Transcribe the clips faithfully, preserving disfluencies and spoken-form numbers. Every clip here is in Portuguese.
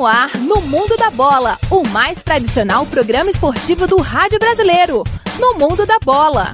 no ar, no Mundo da Bola, o mais tradicional programa esportivo do rádio brasileiro. No Mundo da Bola.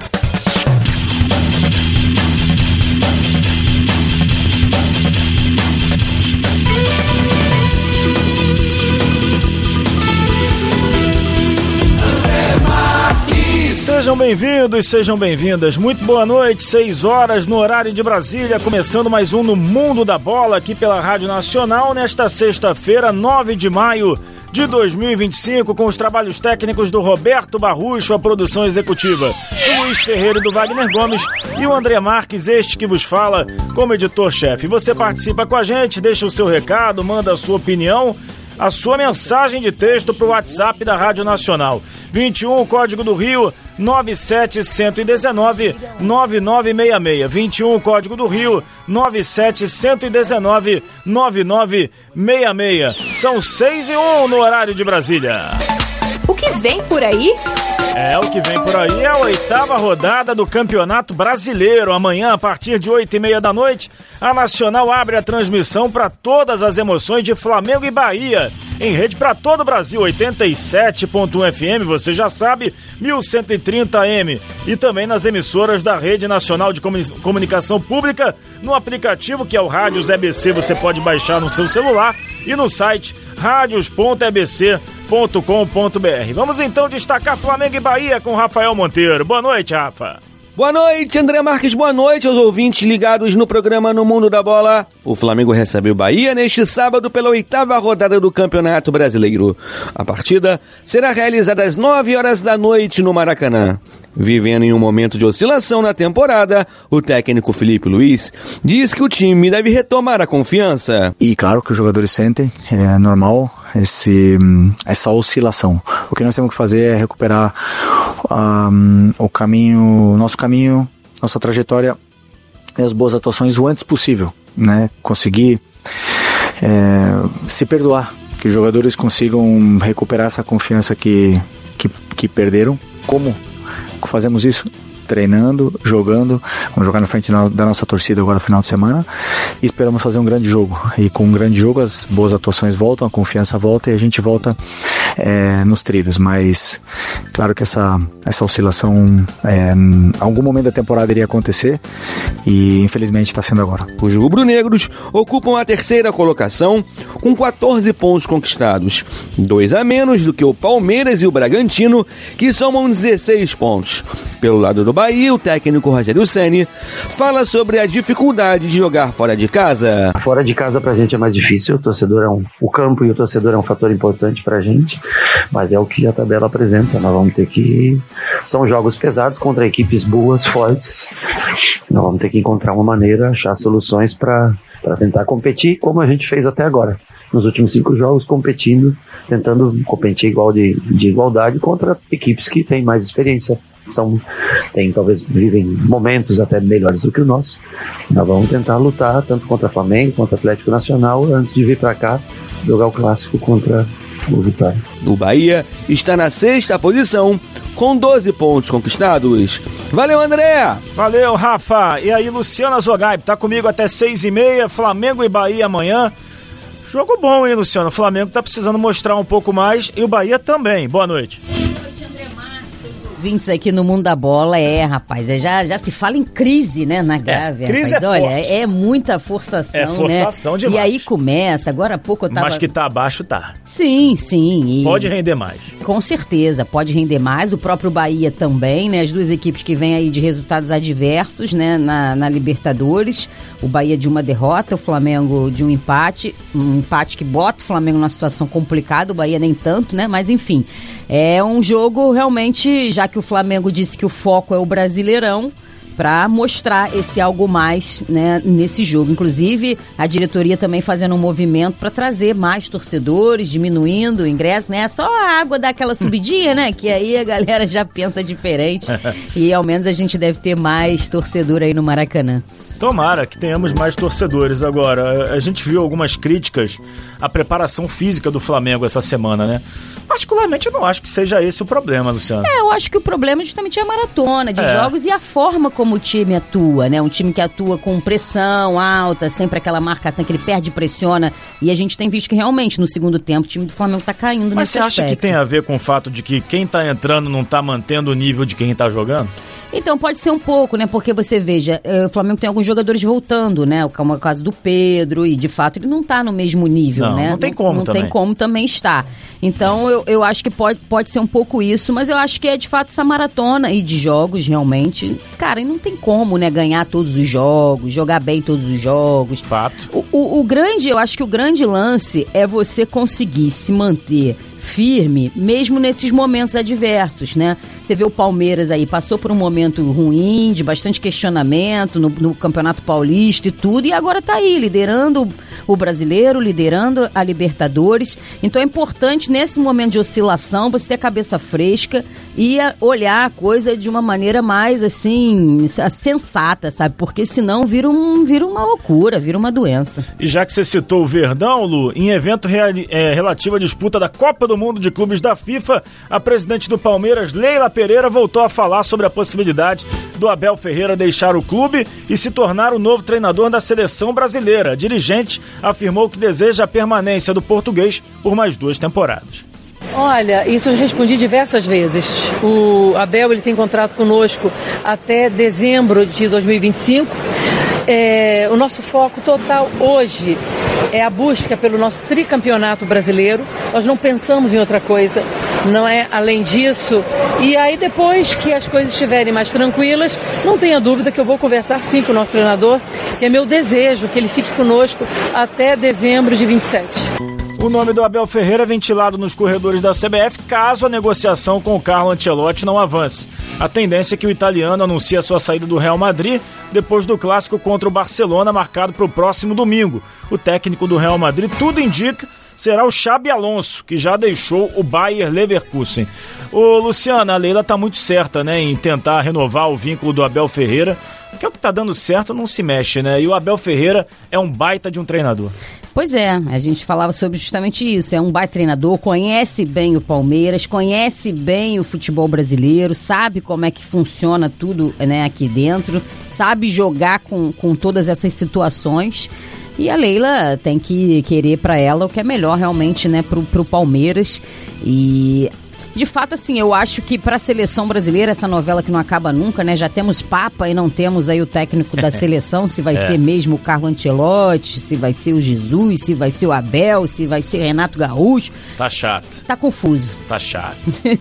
Sejam bem-vindos, sejam bem-vindas. Muito boa noite, seis horas no horário de Brasília, começando mais um no Mundo da Bola aqui pela Rádio Nacional, nesta sexta-feira, nove de maio de dois mil e vinte e cinco, com os trabalhos técnicos do Roberto Barrucho, a produção executiva do Luiz Ferreira e do Wagner Gomes, e o André Marques, este que vos fala como editor-chefe. Você participa com a gente, deixa o seu recado, manda a sua opinião, a sua mensagem de texto para o WhatsApp da Rádio Nacional. vinte e um, código do Rio, nove sete um nove, nove nove seis seis. vinte e um, código do Rio, nove sete um nove, nove nove seis seis. São seis e um no horário de Brasília. O que vem por aí? É, o que vem por aí é a oitava rodada do Campeonato Brasileiro. Amanhã, a partir de oito e meia da noite, a Nacional abre a transmissão para todas as emoções de Flamengo e Bahia. Em rede para todo o Brasil, oitenta e sete ponto um F M, você já sabe, mil cento e trinta A M. E também nas emissoras da Rede Nacional de Comunicação Pública, no aplicativo que é o Rádios E B C, você pode baixar no seu celular, e no site radios ponto e b c ponto com ponto b r. Vamos então destacar Flamengo e Bahia com Rafael Monteiro. Boa noite, Rafa. Boa noite, André Marques, boa noite aos ouvintes ligados no programa No Mundo da Bola. O Flamengo recebe o Bahia neste sábado pela oitava rodada do Campeonato Brasileiro. A partida será realizada às nove horas da noite no Maracanã. Vivendo em um momento de oscilação na temporada, o técnico Felipe Luiz diz que o time deve retomar a confiança. E claro que os jogadores sentem, é normal esse, essa oscilação. O que nós temos que fazer é recuperar um, o caminho, nosso caminho, nossa trajetória e as boas atuações o antes possível, né? Conseguir é, se perdoar, que os jogadores consigam recuperar essa confiança que, que, que perderam. Como fazemos isso? Treinando, jogando. Vamos jogar na frente da nossa torcida agora no final de semana e esperamos fazer um grande jogo. E com um grande jogo as boas atuações voltam, a confiança volta e a gente volta é, nos trilhos. Mas claro que essa, essa oscilação é, em algum momento da temporada iria acontecer e infelizmente está sendo agora. Os rubro-negros ocupam a terceira colocação com quatorze pontos conquistados, dois a menos do que o Palmeiras e o Bragantino, que somam dezesseis pontos. Pelo lado do Bahia, o técnico Rogério Ceni fala sobre a dificuldade de jogar fora de casa. Fora de casa pra gente é mais difícil, o torcedor é um, o campo e o torcedor é um fator importante pra gente, mas é o que a tabela apresenta. Nós vamos ter que... São jogos pesados contra equipes boas, fortes. Nós vamos ter que encontrar uma maneira, achar soluções pra, pra tentar competir como a gente fez até agora. Nos últimos cinco jogos, competindo, tentando competir igual de, de igualdade contra equipes que têm mais experiência. São, tem, talvez vivem momentos até melhores do que o nosso. Nós vamos tentar lutar tanto contra Flamengo, contra Atlético Nacional, antes de vir para cá jogar o clássico contra o Vitória. O Bahia está na sexta posição com doze pontos conquistados. Valeu, André! Valeu, Rafa! E aí, Luciana Zogaib, tá comigo até seis e meia, Flamengo e Bahia amanhã. Jogo bom, hein, Luciano? O Flamengo tá precisando mostrar um pouco mais e o Bahia também. Boa noite. Ouvintes aqui no Mundo da Bola, é, rapaz, é, já, já se fala em crise, né, na Gávea. É, crise rapaz, é olha, forte. é muita forçação, É forçação né? demais. E aí começa, agora há pouco eu tava... Mas que tá abaixo, tá. Sim, sim. E... Pode render mais. Com certeza, pode render mais. O próprio Bahia também, né, as duas equipes que vêm aí de resultados adversos, né, na, na Libertadores. O Bahia de uma derrota, o Flamengo de um empate. Um empate que bota o Flamengo numa situação complicada, o Bahia nem tanto, né, mas enfim. É um jogo realmente, já que o Flamengo disse que o foco é o Brasileirão, para mostrar esse algo mais, né, nesse jogo. Inclusive, a diretoria também fazendo um movimento para trazer mais torcedores, diminuindo o ingresso, né? Só a água dá aquela subidinha, né? Que aí a galera já pensa diferente. E ao menos a gente deve ter mais torcedor aí no Maracanã. Tomara que tenhamos mais torcedores agora. A gente viu algumas críticas à preparação física do Flamengo essa semana, né? Particularmente eu não acho que seja esse o problema, Luciano. É, eu acho que o problema é justamente a maratona de é. jogos e a forma como como o time atua, né? Um time que atua com pressão alta, sempre aquela marcação que ele perde e pressiona. E a gente tem visto que realmente no segundo tempo o time do Flamengo tá caindo Mas nesse aspecto. Mas você acha que tem a ver com o fato de que quem tá entrando não tá mantendo o nível de quem tá jogando? Então, pode ser um pouco, né? Porque você veja, o Flamengo tem alguns jogadores voltando, né? Como é o caso do Pedro, e de fato ele não tá no mesmo nível, não, né? Não tem como não, não também. Não tem como também estar. Então, eu, eu acho que pode, pode ser um pouco isso, mas eu acho que é de fato essa maratona aí de jogos, realmente. Cara, e não tem como, né? Ganhar todos os jogos, jogar bem todos os jogos. Fato. O, o, o grande, eu acho que o grande lance é você conseguir se manter firme, mesmo nesses momentos adversos, né? Você vê o Palmeiras aí, passou por um momento ruim, de bastante questionamento no, no Campeonato Paulista e tudo, e agora tá aí, liderando o Brasileiro, liderando a Libertadores. Então é importante, nesse momento de oscilação, você ter a cabeça fresca e olhar a coisa de uma maneira mais, assim, sensata, sabe? Porque senão vira, um, vira uma loucura, vira uma doença. E já que você citou o Verdão, Lu, em evento reali- é, relativo à disputa da Copa do Mundo de Clubes da FIFA, a presidente do Palmeiras, Leila Pereira, voltou a falar sobre a possibilidade do Abel Ferreira deixar o clube e se tornar o novo treinador da seleção brasileira. A dirigente afirmou que deseja a permanência do português por mais duas temporadas. Olha, isso eu respondi diversas vezes. O Abel ele tem contrato conosco até dezembro de dois mil e vinte e cinco. É, o nosso foco total hoje é a busca pelo nosso tricampeonato brasileiro. Nós não pensamos em outra coisa, não é além disso. E aí depois que as coisas estiverem mais tranquilas, não tenha dúvida que eu vou conversar sim com o nosso treinador, que é meu desejo que ele fique conosco até dezembro de vinte e sete. O nome do Abel Ferreira é ventilado nos corredores da C B F caso a negociação com o Carlo Ancelotti não avance. A tendência é que o italiano anuncie a sua saída do Real Madrid depois do clássico contra o Barcelona, marcado para o próximo domingo. O técnico do Real Madrid, tudo indica, será o Xabi Alonso, que já deixou o Bayer Leverkusen. Ô Luciana, a Leila tá muito certa, né, em tentar renovar o vínculo do Abel Ferreira, porque o que tá dando certo não se mexe, né? E o Abel Ferreira é um baita de um treinador. Pois é, a gente falava sobre justamente isso, é um baita treinador, conhece bem o Palmeiras, conhece bem o futebol brasileiro, sabe como é que funciona tudo, né, aqui dentro, sabe jogar com, com todas essas situações. E a Leila tem que querer para ela o que é melhor realmente, né, pro, pro Palmeiras. E de fato, assim, eu acho que para a seleção brasileira, essa novela que não acaba nunca, né? Já temos Papa e não temos aí o técnico da seleção, se vai é. ser mesmo o Carlo Ancelotti, se vai ser o Jesus, se vai ser o Abel, se vai ser Renato Gaúcho. Tá chato. Tá confuso. Tá chato.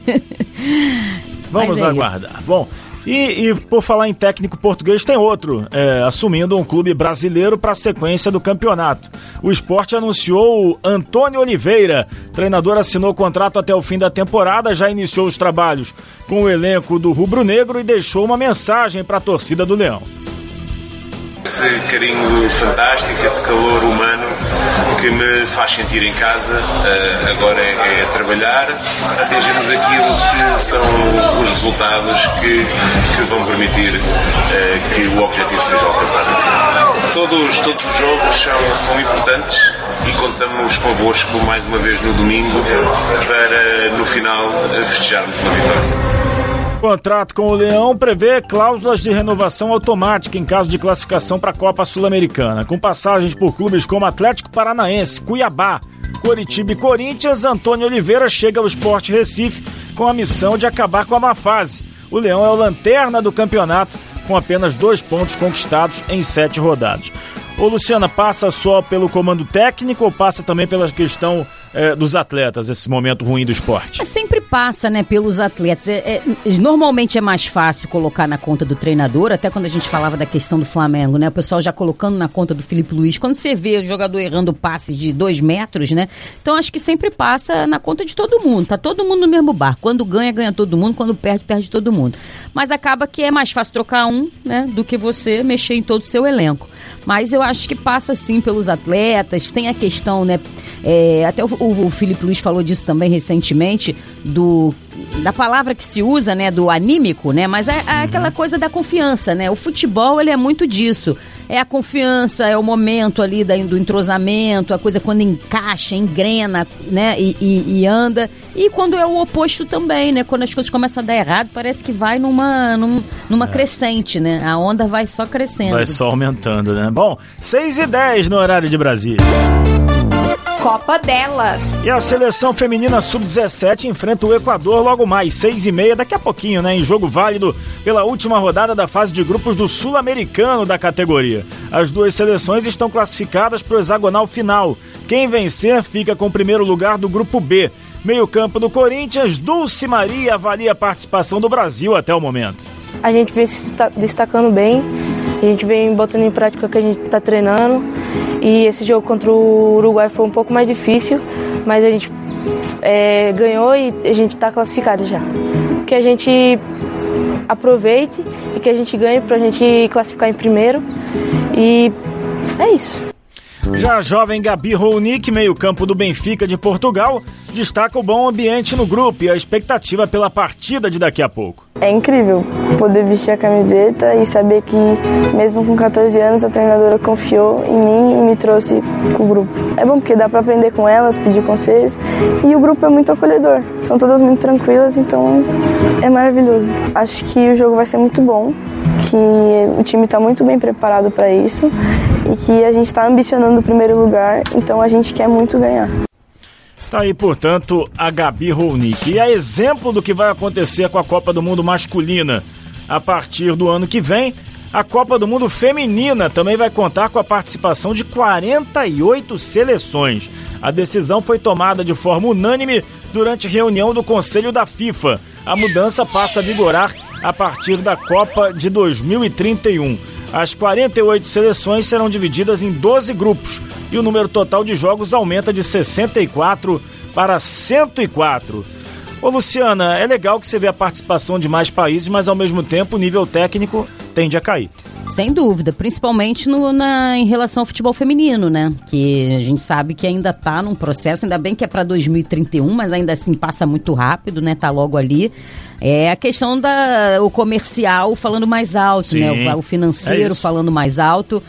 Vamos é aguardar. Isso. Bom, e, e por falar em técnico português, tem outro é, assumindo um clube brasileiro para a sequência do campeonato. O Sport anunciou o Antônio Oliveira. O treinador assinou o contrato até o fim da temporada, já iniciou os trabalhos com o elenco do Rubro Negro e deixou uma mensagem para a torcida do Leão. Esse carinho fantástico, esse calor humano que me faz sentir em casa, uh, agora é, é trabalhar para atingirmos aquilo que são os resultados que, que vão permitir uh, que o objetivo seja alcançado. Todos, todos os jogos são, são importantes e contamos convosco mais uma vez no domingo para no final festejarmos uma vitória. O contrato com o Leão prevê cláusulas de renovação automática em caso de classificação para a Copa Sul-Americana. Com passagens por clubes como Atlético Paranaense, Cuiabá, Coritiba e Corinthians, Antônio Oliveira chega ao Sport Recife com a missão de acabar com a má fase. O Leão é o lanterna do campeonato com apenas dois pontos conquistados em sete rodadas. Ô Luciana, passa só pelo comando técnico ou passa também pela questão é, dos atletas, esse momento ruim do esporte? É, sempre passa, né, pelos atletas. É, é, normalmente é mais fácil colocar na conta do treinador, até quando a gente falava da questão do Flamengo, né? O pessoal já colocando na conta do Felipe Luiz. Quando você vê o jogador errando passe de dois metros, né? Então acho que sempre passa na conta de todo mundo. Tá todo mundo no mesmo barco. Quando ganha, ganha todo mundo. Quando perde, perde todo mundo. Mas acaba que é mais fácil trocar um, né, do que você mexer em todo o seu elenco. Mas eu acho que passa sim pelos atletas, tem a questão, né, É, até o, o, o Felipe Luiz falou disso também recentemente, do, da palavra que se usa, né, do anímico, né, mas é, é aquela coisa da confiança, né, o futebol ele é muito disso, é a confiança, é o momento ali da, do entrosamento, a coisa quando encaixa, engrena, né, e, e, e anda, e quando é o oposto também, né, quando as coisas começam a dar errado, parece que vai numa, num, numa é. crescente, né, a onda vai só crescendo. Vai só aumentando, né. Bom, seis e dez no horário de Brasília. Copa delas. E a seleção feminina sub dezessete enfrenta o Equador logo mais, seis e meia, daqui a pouquinho, né? Em jogo válido pela última rodada da fase de grupos do Sul-Americano da categoria. As duas seleções estão classificadas para o hexagonal final. Quem vencer fica com o primeiro lugar do grupo B. Meio campo do Corinthians, Dulce Maria avalia a participação do Brasil até o momento. A gente vem se destacando bem, a gente vem botando em prática o que a gente está treinando. E esse jogo contra o Uruguai foi um pouco mais difícil, mas a gente é, ganhou e a gente está classificado já. Que a gente aproveite e que a gente ganhe para a gente classificar em primeiro. E é isso. Já a jovem Gabi Rounick, meio campo do Benfica de Portugal, destaca o bom ambiente no grupo e a expectativa pela partida de daqui a pouco. É incrível poder vestir a camiseta e saber que, mesmo com catorze anos, a treinadora confiou em mim e me trouxe pro grupo. É bom porque dá para aprender com elas, pedir conselhos, e o grupo é muito acolhedor. São todas muito tranquilas, então é maravilhoso. Acho que o jogo vai ser muito bom, que o time está muito bem preparado para isso e que a gente está ambicionando o primeiro lugar, então a gente quer muito ganhar. Tá aí, portanto, a Gabi Rounick. E a exemplo do que vai acontecer com a Copa do Mundo masculina a partir do ano que vem, a Copa do Mundo feminina também vai contar com a participação de quarenta e oito seleções. A decisão foi tomada de forma unânime durante reunião do Conselho da FIFA. A mudança passa a vigorar a partir da Copa de dois mil e trinta e um. As quarenta e oito seleções serão divididas em doze grupos e o número total de jogos aumenta de sessenta e quatro para cento e quatro. Ô Luciana, é legal que você vê a participação de mais países, mas ao mesmo tempo o nível técnico tende a cair. Sem dúvida, principalmente no, na, em relação ao futebol feminino, né? Que a gente sabe que ainda tá num processo, ainda bem que é para dois mil e trinta e um, mas ainda assim passa muito rápido, né? Tá logo ali. É a questão da o comercial falando mais alto, Sim, né? O, o financeiro é falando mais alto,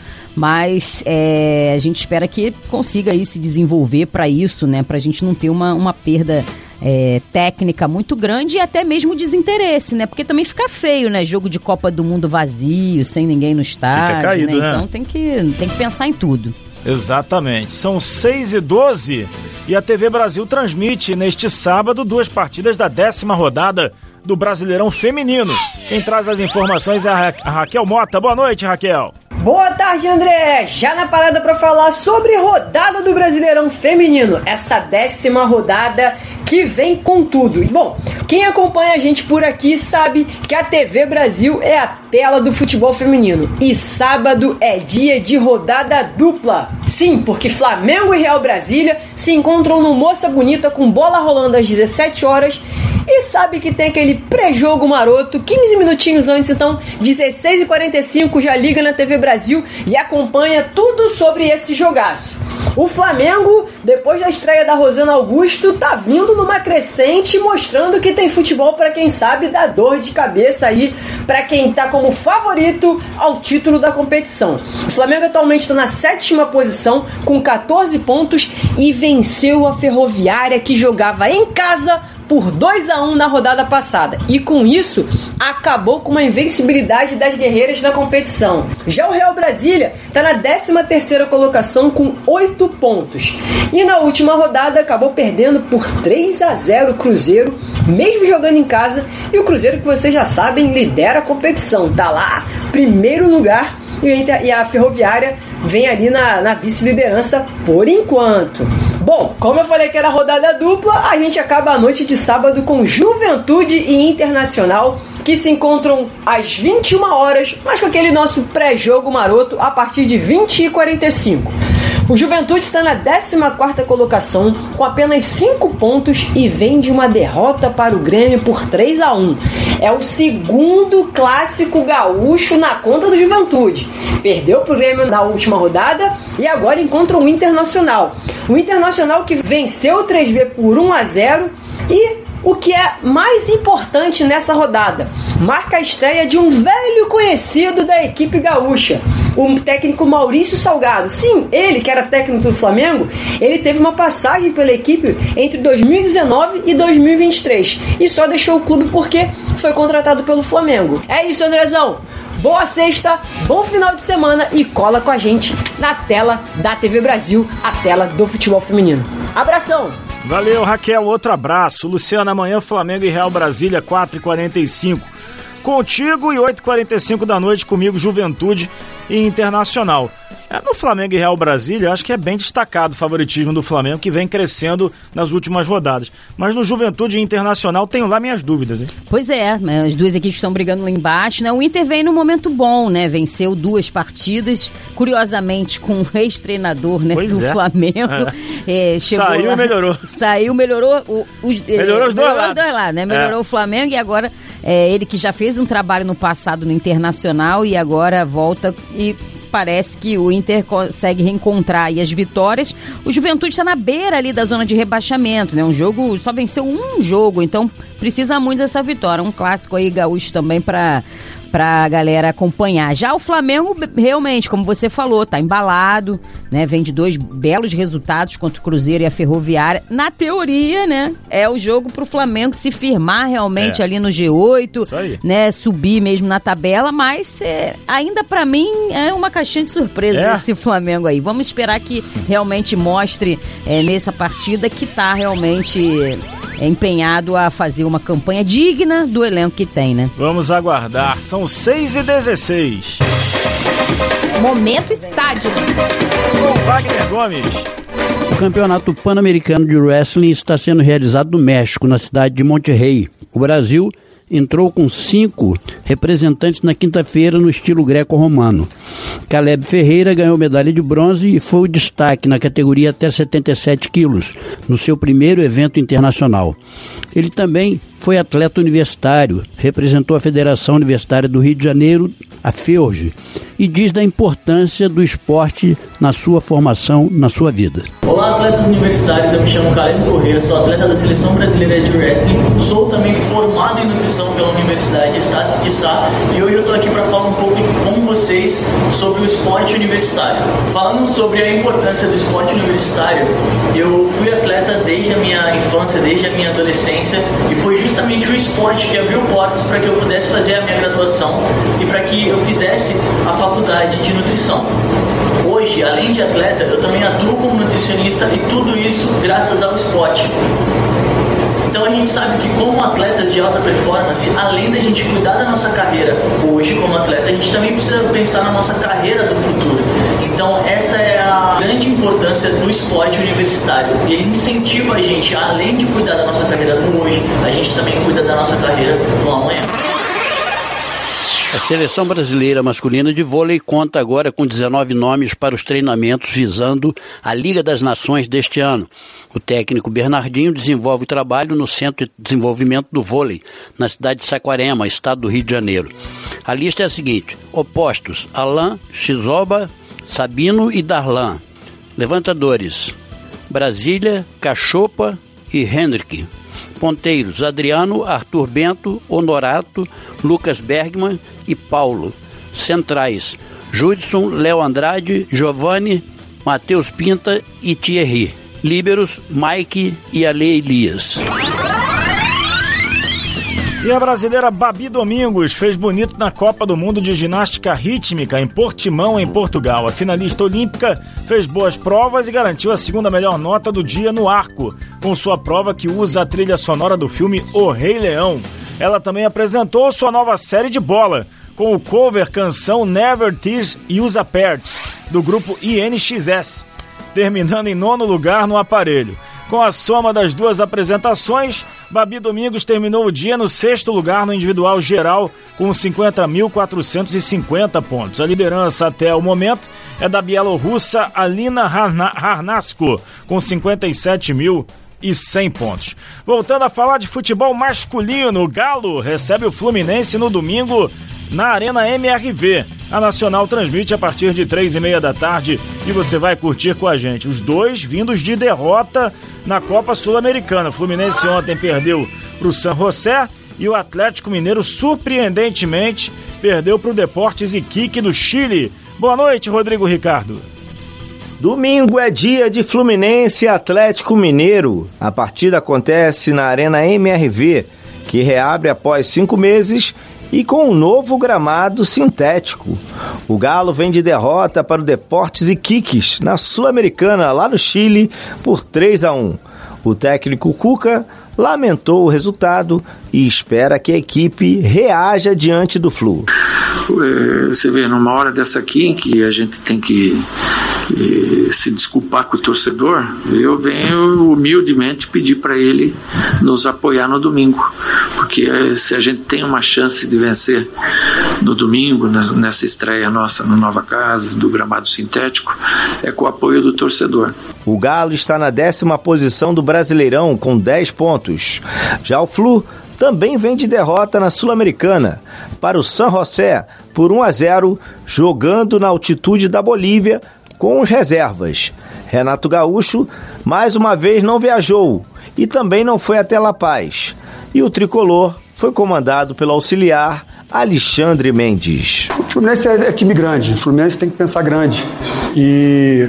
mas é, a gente espera que consiga aí se desenvolver para isso, né? Pra gente não ter uma, uma perda é, técnica muito grande e até mesmo desinteresse, né? Porque também fica feio, né? Jogo de Copa do Mundo vazio, sem ninguém no estádio, fica caído, né? Então tem que, tem que pensar em tudo. Exatamente. São seis e doze e a T V Brasil transmite neste sábado duas partidas da décima rodada do Brasileirão Feminino. Quem traz as informações é a, Ra- a Raquel Mota. Boa noite, Raquel. Boa tarde, André. Já na parada para falar sobre rodada do Brasileirão Feminino. Essa décima rodada que vem com tudo. Bom, quem acompanha a gente por aqui sabe que a T V Brasil é a tela do futebol feminino. E sábado é dia de rodada dupla. Sim, porque Flamengo e Real Brasília se encontram no Moça Bonita com bola rolando às dezessete horas. E sabe que tem aquele pré-jogo maroto, quinze minutinhos antes, então, dezesseis e quarenta e cinco, já liga na T V Brasil e acompanha tudo sobre esse jogaço. O Flamengo, depois da estreia da Rosana Augusto, tá vindo numa crescente, mostrando que tem futebol pra quem sabe dar dor de cabeça aí, pra quem tá como favorito ao título da competição. O Flamengo atualmente está na sétima posição, com catorze pontos, e venceu a Ferroviária, que jogava em casa por dois a um na rodada passada, e com isso acabou com uma invencibilidade das guerreiras na competição. Já o Real Brasília está na décima terceira colocação com oito pontos, e na última rodada acabou perdendo por três a zero o Cruzeiro, mesmo jogando em casa, e o Cruzeiro, que vocês já sabem, lidera a competição, tá lá, primeiro lugar, e a Ferroviária vem ali na, na vice-liderança por enquanto. Bom, como eu falei que era rodada dupla, a gente acaba a noite de sábado com Juventude e Internacional, que se encontram às vinte e uma horas, mas com aquele nosso pré-jogo maroto a partir de vinte e quarenta e cinco. O Juventude está na décima quarta colocação com apenas cinco pontos e vem de uma derrota para o Grêmio por três a um. É o segundo clássico gaúcho na conta do Juventude. Perdeu para o Grêmio na última rodada e agora encontra o Internacional. O Internacional que venceu o três B por um a zero e o que é mais importante nessa rodada, marca a estreia de um velho conhecido da equipe gaúcha, o técnico Maurício Salgado. Sim, ele que era técnico do Flamengo, ele teve uma passagem pela equipe entre dois mil e dezenove e dois mil e vinte e três e só deixou o clube porque foi contratado pelo Flamengo. É isso, Andrezão. Boa sexta, bom final de semana e cola com a gente na tela da T V Brasil, a tela do futebol feminino. Abração! Valeu, Raquel, outro abraço. Luciana, amanhã Flamengo e Real Brasília, quatro e quarenta e cinco. Contigo e oito e quarenta e cinco da noite comigo, Juventude e Internacional. É, no Flamengo e Real Brasília, acho que é bem destacado o favoritismo do Flamengo, que vem crescendo nas últimas rodadas. Mas no Juventude e Internacional, tenho lá minhas dúvidas, hein? Pois é, as duas equipes estão brigando lá embaixo, né? O Inter vem num momento bom, né? Venceu duas partidas, curiosamente com o ex-treinador, né, pois do é. Flamengo. É. É, chegou Saiu lá, e melhorou. Saiu, melhorou. O, os, melhorou os dois melhorou lados. Os dois lados, né? Melhorou é. o Flamengo e agora é, ele que já fez um trabalho no passado no Internacional e agora volta e parece que o Inter consegue reencontrar aí as vitórias. O Juventude está na beira ali da zona de rebaixamento, né? Um jogo, só venceu um jogo, então precisa muito dessa vitória. Um clássico aí gaúcho também para pra galera acompanhar. Já o Flamengo, realmente, como você falou, tá embalado, né? Vem de dois belos resultados contra o Cruzeiro e a Ferroviária. Na teoria, né? É o jogo pro Flamengo se firmar realmente é. ali no G oito, né? Subir mesmo na tabela, mas é, ainda pra mim é uma caixinha de surpresa é. esse Flamengo aí. Vamos esperar que realmente mostre é, nessa partida que tá realmente é, empenhado a fazer uma campanha digna do elenco que tem, né? Vamos aguardar. São seis e dezesseis. Momento Estádio. Com Wagner Gomes. O Campeonato Pan-Americano de Wrestling está sendo realizado no México, na cidade de Monterrey. O Brasil entrou com cinco representantes na quinta-feira no estilo greco-romano. Caleb Ferreira ganhou medalha de bronze e foi o destaque na categoria até setenta e sete quilos, no seu primeiro evento internacional. Ele também foi atleta universitário, representou a Federação Universitária do Rio de Janeiro, a F E U R J, e diz da importância do esporte na sua formação, na sua vida. Olá, atletas universitários, eu me chamo Caleb Correia, sou atleta da Seleção Brasileira de Wrestling, sou também formado em nutrição pela Universidade Estácio de Sá e hoje eu estou aqui para falar um pouco com vocês sobre o esporte universitário. Falando sobre a importância do esporte universitário, eu fui atleta desde a minha infância, desde a minha adolescência, e foi justamente o esporte que abriu portas para que eu pudesse fazer a minha graduação e para que eu fizesse a faculdade de nutrição. Hoje, além de atleta, eu também atuo como nutricionista e tudo isso graças ao esporte. Então a gente sabe que como atletas de alta performance, além da gente cuidar da nossa carreira hoje como atleta, a gente também precisa pensar na nossa carreira do futuro. Então essa é a grande importância do esporte universitário. Ele incentiva a gente, além de cuidar da nossa carreira no hoje, a gente também cuida da nossa carreira no amanhã. A Seleção Brasileira Masculina de Vôlei conta agora com dezenove nomes para os treinamentos visando a Liga das Nações deste ano. O técnico Bernardinho desenvolve o trabalho no Centro de Desenvolvimento do Vôlei, na cidade de Saquarema, estado do Rio de Janeiro. A lista é a seguinte: opostos, Alain, Chizoba, Sabino e Darlan. Levantadores, Brasília, Cachopa e Hendrick. Ponteiros, Adriano, Arthur Bento, Honorato, Lucas Bergman e Paulo. Centrais, Judson, Léo Andrade, Giovanni, Matheus Pinta e Thierry. Líberos, Mike e Ale Elias. E a brasileira Babi Domingos fez bonito na Copa do Mundo de Ginástica Rítmica em Portimão, em Portugal. A finalista olímpica fez boas provas e garantiu a segunda melhor nota do dia no arco, com sua prova que usa a trilha sonora do filme O Rei Leão. Ela também apresentou sua nova série de bola, com o cover canção Never Tears Us Apart, do grupo I N X S, terminando em nono lugar no aparelho. Com a soma das duas apresentações, Babi Domingos terminou o dia no sexto lugar no individual geral com cinquenta mil quatrocentos e cinquenta pontos. A liderança até o momento é da bielorrussa Alina Harnasko com cinquenta e sete mil e cem pontos. Voltando a falar de futebol masculino, o Galo recebe o Fluminense no domingo na Arena M R V. A Nacional transmite a partir de três e meia da tarde e você vai curtir com a gente. Os dois vindos de derrota na Copa Sul-Americana. O Fluminense ontem perdeu para o San José e o Atlético Mineiro, surpreendentemente, perdeu para o Deportes Iquique do Chile. Boa noite, Rodrigo Ricardo. Domingo é dia de Fluminense e Atlético Mineiro. A partida acontece na Arena M R V, que reabre após cinco meses e com um novo gramado sintético. O Galo vem de derrota para o Deportes Iquiques, na Sul-Americana, lá no Chile, por três a um. O técnico Cuca lamentou o resultado e espera que a equipe reaja diante do Flu. Você vê, numa hora dessa aqui, em que a gente tem que eh, se desculpar com o torcedor, eu venho humildemente pedir para ele nos apoiar no domingo, porque eh, se a gente tem uma chance de vencer no domingo, nessa estreia nossa na nova casa, do gramado sintético, é com o apoio do torcedor. O Galo está na décima posição do Brasileirão com dez pontos. Já o Flu também vem de derrota na Sul-Americana para o San José por um a zero, jogando na altitude da Bolívia com os reservas. Renato Gaúcho mais uma vez não viajou e também não foi até La Paz. E o tricolor foi comandado pelo auxiliar Alexandre Mendes. O Fluminense é, é time grande, o Fluminense tem que pensar grande. E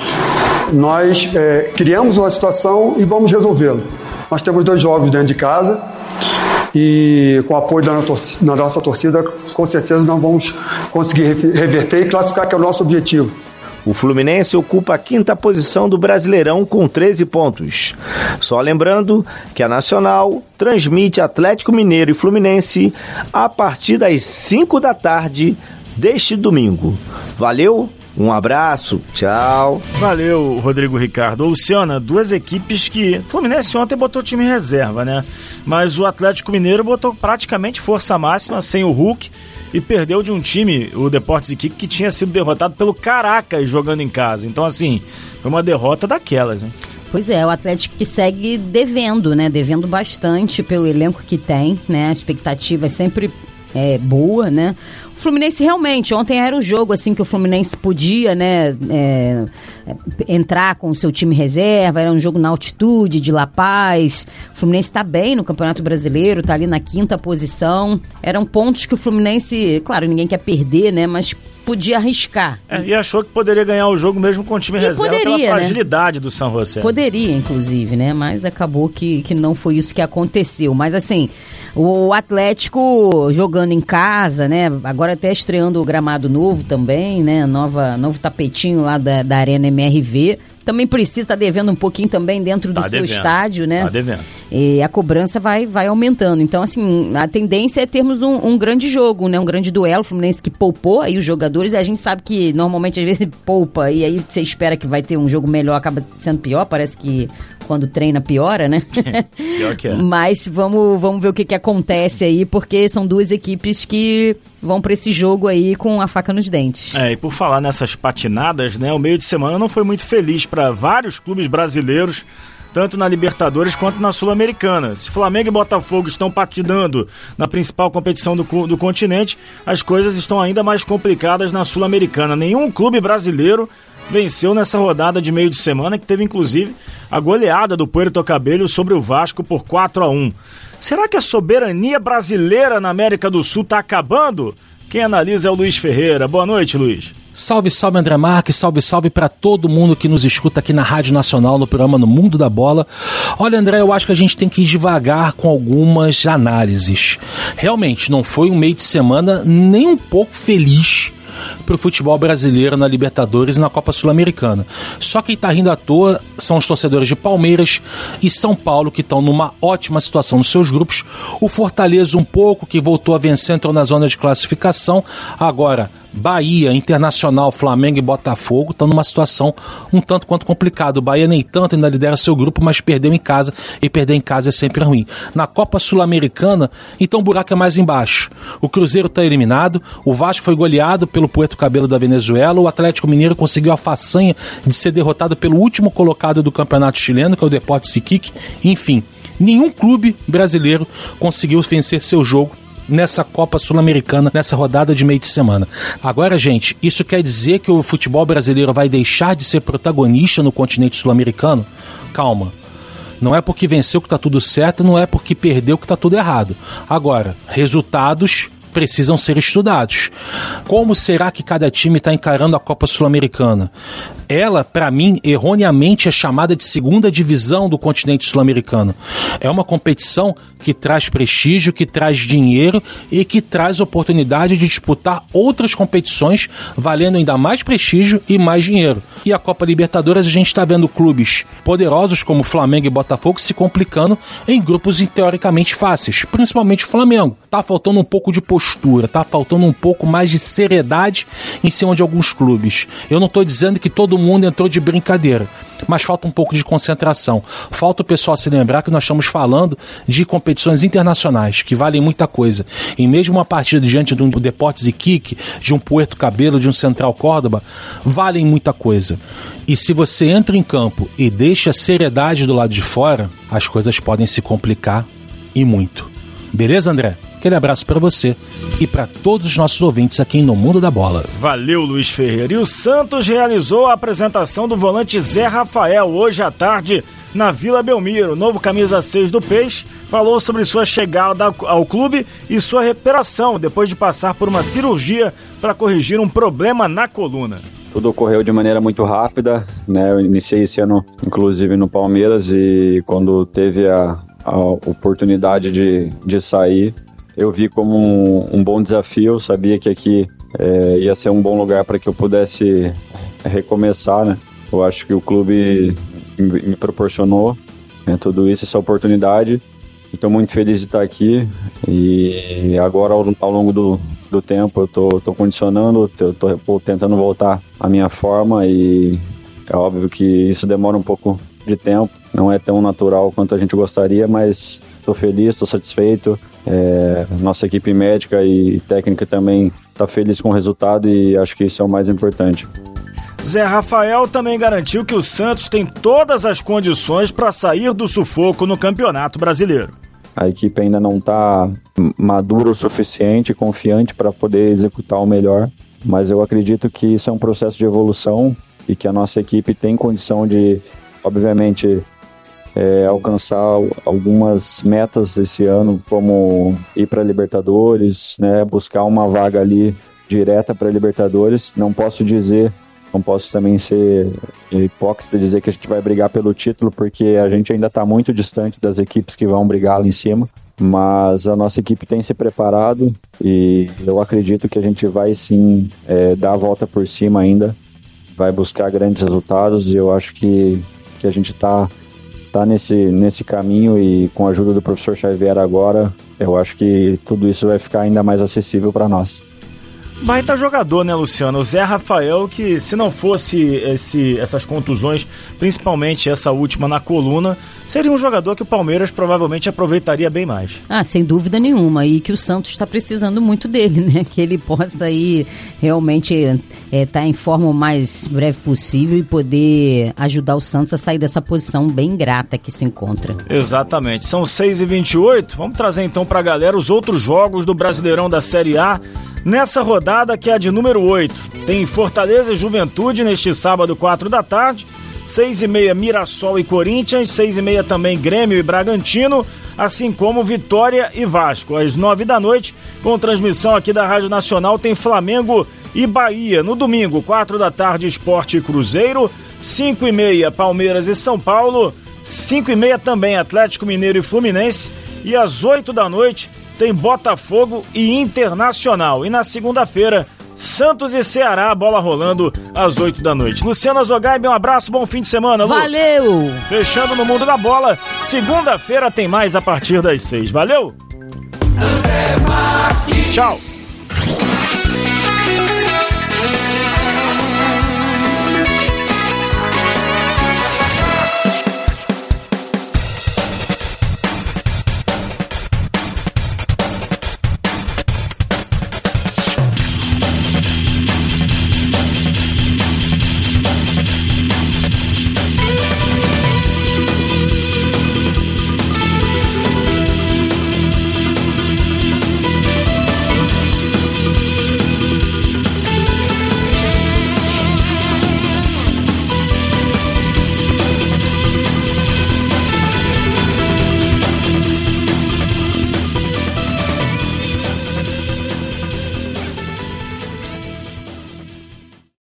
nós é, criamos uma situação e vamos resolvê-la. Nós temos dois jogos dentro de casa e com o apoio da nossa torcida, com certeza nós vamos conseguir reverter e classificar, que é o nosso objetivo. O Fluminense ocupa a quinta posição do Brasileirão com treze pontos. Só lembrando que a Nacional transmite Atlético Mineiro e Fluminense a partir das cinco da tarde deste domingo. Valeu, um abraço, tchau. Valeu, Rodrigo Ricardo. Luciana, duas equipes que... O Fluminense ontem botou time em reserva, né? Mas o Atlético Mineiro botou praticamente força máxima sem o Hulk e perdeu de um time, o Deportes Iquique, que tinha sido derrotado pelo Caracas jogando em casa. Então, assim, foi uma derrota daquelas, né? Pois é, o Atlético que segue devendo, né? Devendo bastante pelo elenco que tem, né? A expectativa é sempre é, boa, né? O Fluminense realmente, ontem era o jogo assim que o Fluminense podia, né, é, entrar com o seu time reserva, era um jogo na altitude de La Paz. O Fluminense está bem no Campeonato Brasileiro, está ali na quinta posição. Eram pontos que o Fluminense, claro, ninguém quer perder, né, mas podia arriscar. É, e achou que poderia ganhar o jogo mesmo com o time e reserva poderia, pela fragilidade, né, do San José. Poderia, inclusive, né? Mas acabou que, que não foi isso que aconteceu. Mas assim, o Atlético jogando em casa, né? Agora até estreando o gramado novo também, né? Nova, novo tapetinho lá da, da Arena M R V. Também precisa, estar tá devendo um pouquinho também dentro do tá seu devendo. estádio, né? Tá devendo. E a cobrança vai, vai aumentando. Então, assim, a tendência é termos um, um grande jogo, né? Um grande duelo. O Fluminense que poupou aí os jogadores. E a gente sabe que normalmente, às vezes, poupa. E aí você espera que vai ter um jogo melhor, acaba sendo pior. Parece que quando treina piora, né? Pior que é. Mas vamos, vamos ver o que, que acontece aí, porque são duas equipes que vão para esse jogo aí com a faca nos dentes. É, e por falar nessas patinadas, né? O meio de semana não foi muito feliz para vários clubes brasileiros, tanto na Libertadores quanto na Sul-Americana. Se Flamengo e Botafogo estão patinando na principal competição do, do continente, as coisas estão ainda mais complicadas na Sul-Americana. Nenhum clube brasileiro venceu nessa rodada de meio de semana, que teve inclusive a goleada do Puerto Cabello sobre o Vasco por quatro a um. Será que a soberania brasileira na América do Sul está acabando? Quem analisa é o Luiz Ferreira. Boa noite, Luiz. Salve, salve, André Marques, salve, salve para todo mundo que nos escuta aqui na Rádio Nacional, no programa No Mundo da Bola. Olha, André, eu acho que a gente tem que ir devagar com algumas análises. Realmente, não foi um meio de semana nem um pouco feliz para o futebol brasileiro na Libertadores e na Copa Sul-Americana. Só quem está rindo à toa são os torcedores de Palmeiras e São Paulo, que estão numa ótima situação nos seus grupos. O Fortaleza um pouco, que voltou a vencer, entrou na zona de classificação. Agora, Bahia, Internacional, Flamengo e Botafogo estão numa situação um tanto quanto complicada. O Bahia nem tanto, ainda lidera seu grupo, mas perdeu em casa, e perder em casa é sempre ruim. Na Copa Sul-Americana, então o buraco é mais embaixo. O Cruzeiro está eliminado, o Vasco foi goleado pelo Puerto Cabello da Venezuela, o Atlético Mineiro conseguiu a façanha de ser derrotado pelo último colocado do campeonato chileno, que é o Deportes Iquique. Enfim, nenhum clube brasileiro conseguiu vencer seu jogo nessa Copa Sul-Americana, nessa rodada de meio de semana. Agora, gente, isso quer dizer que o futebol brasileiro vai deixar de ser protagonista no continente sul-americano? Calma. Não é porque venceu que tá tudo certo, não é porque perdeu que tá tudo errado. Agora, resultados precisam ser estudados. Como será que cada time está encarando a Copa Sul-Americana? Ela, para mim, erroneamente é chamada de segunda divisão do continente sul-americano. É uma competição que traz prestígio, que traz dinheiro e que traz oportunidade de disputar outras competições, valendo ainda mais prestígio e mais dinheiro. E a Copa Libertadores, a gente está vendo clubes poderosos como Flamengo e Botafogo se complicando em grupos teoricamente fáceis, principalmente o Flamengo. Tá faltando um pouco de postura, tá faltando um pouco mais de seriedade em cima de alguns clubes. Eu não estou dizendo que todo mundo entrou de brincadeira, mas falta um pouco de concentração. Falta o pessoal se lembrar que nós estamos falando de competições internacionais, que valem muita coisa. E mesmo uma partida diante de um Deportes Iquique, de um Puerto Cabello, de um Central Córdoba, valem muita coisa. E se você entra em campo e deixa a seriedade do lado de fora, as coisas podem se complicar e muito. Beleza, André? Aquele abraço para você e para todos os nossos ouvintes aqui no Mundo da Bola. Valeu, Luiz Ferreira. E o Santos realizou a apresentação do volante Zé Rafael hoje à tarde na Vila Belmiro. O novo camisa seis do Peixe falou sobre sua chegada ao clube e sua recuperação depois de passar por uma cirurgia para corrigir um problema na coluna. Tudo ocorreu de maneira muito rápida, né? Eu iniciei esse ano, inclusive, no Palmeiras, e quando teve a, a oportunidade de, de sair, eu vi como um, um bom desafio. Sabia que aqui é, ia ser um bom lugar para que eu pudesse recomeçar, né? Eu acho que o clube me, me proporcionou, né, tudo isso, essa oportunidade. Estou muito feliz de estar aqui e agora, ao, ao longo do, do tempo, eu tô, tô condicionando, eu tô, tô tentando voltar à minha forma, e é óbvio que isso demora um pouco de tempo, não é tão natural quanto a gente gostaria, mas estou feliz, estou satisfeito. É, nossa equipe médica e técnica também está feliz com o resultado, e acho que isso é o mais importante. Zé Rafael também garantiu que o Santos tem todas as condições para sair do sufoco no Campeonato Brasileiro. A equipe ainda não está madura o suficiente, confiante para poder executar o melhor, mas eu acredito que isso é um processo de evolução e que a nossa equipe tem condição de, obviamente, é, alcançar algumas metas esse ano, como ir para a Libertadores, né, buscar uma vaga ali direta para a Libertadores. Não posso dizer, não posso também ser hipócrita e dizer que a gente vai brigar pelo título, porque a gente ainda está muito distante das equipes que vão brigar lá em cima, mas a nossa equipe tem se preparado e eu acredito que a gente vai sim é, dar a volta por cima ainda, vai buscar grandes resultados, e eu acho que, que a gente está tá nesse, nesse caminho, e com a ajuda do professor Xavier agora, eu acho que tudo isso vai ficar ainda mais acessível para nós. Baita jogador, né, Luciano? O Zé Rafael, que se não fosse esse, essas contusões, principalmente essa última na coluna, seria um jogador que o Palmeiras provavelmente aproveitaria bem mais. Ah, sem dúvida nenhuma, e que o Santos está precisando muito dele, né? Que ele possa aí realmente estar é, tá em forma o mais breve possível e poder ajudar o Santos a sair dessa posição bem ingrata que se encontra. Exatamente. São seis e vinte e oito, vamos trazer então pra galera os outros jogos do Brasileirão da Série A. Nessa rodada, que é a de número oito, tem Fortaleza e Juventude neste sábado, quatro da tarde, seis e meia Mirassol e Corinthians, seis e meia também Grêmio e Bragantino, assim como Vitória e Vasco. Às nove da noite, com transmissão aqui da Rádio Nacional, tem Flamengo e Bahia. No domingo, quatro da tarde, Sport e Cruzeiro, cinco e meia Palmeiras e São Paulo, cinco e meia também Atlético Mineiro e Fluminense, e às oito da noite, tem Botafogo e Internacional. E na segunda-feira, Santos e Ceará, bola rolando às oito da noite. Luciana Zogaib, um abraço, bom fim de semana, Lu. Valeu! Fechando no Mundo da Bola, segunda-feira tem mais a partir das seis. Valeu! Tchau!